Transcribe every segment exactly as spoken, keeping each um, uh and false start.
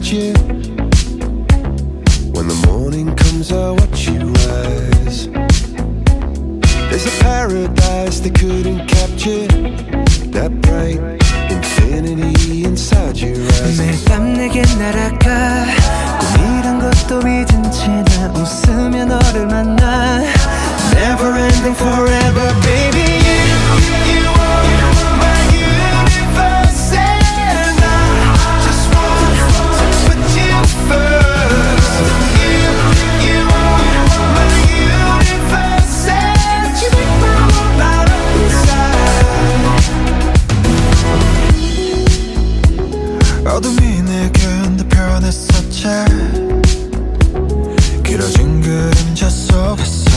at you. When the morning comes I watch you rise. There's a paradise they couldn't capture, that bright infinity inside your eyes. 매일 밤 내게 날아가 꿈이란 것도 잊은 채 나 웃으며 너를 만나. Never ending forever baby. You, you are my universe and I just want to put you first. You, you are my universe and you make my whole light up inside. 어둠이 내겐 더 변했었지. 길어진 그림자 속에서.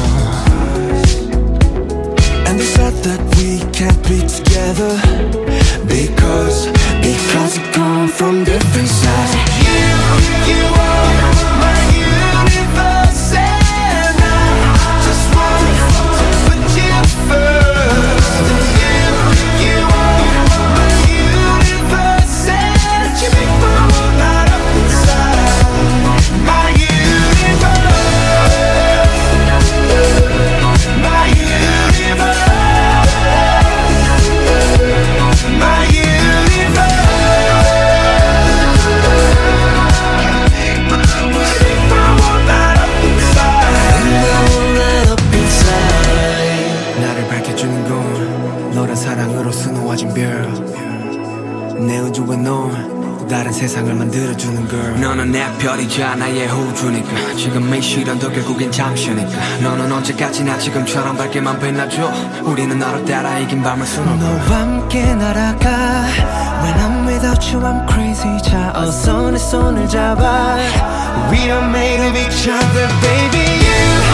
And they said that we can't be together Because, because we come from different sides. You, you are my universe and I just want to put you first. You, you are my universe and you make my world light up inside. My universe, my universe. My universe. Make my world light up inside. light up inside. 나를 밝혀주는 건 너란 사랑으로 수놓아진 별. 내 우주와 넌 또 다른 세상을 만들어주는 girl. 너는 내 별이자 나의 호주니까 지금 이 시련도 결국엔 잠시니까 너는 언제까지나 지금처럼 밝게만 빛나줘. 우리는 너를 따라 이긴 밤을 수놓고 너와 함께 날아가. When I'm without you I'm crazy. 자 어서 내 손을 잡아. We are made of each other baby. You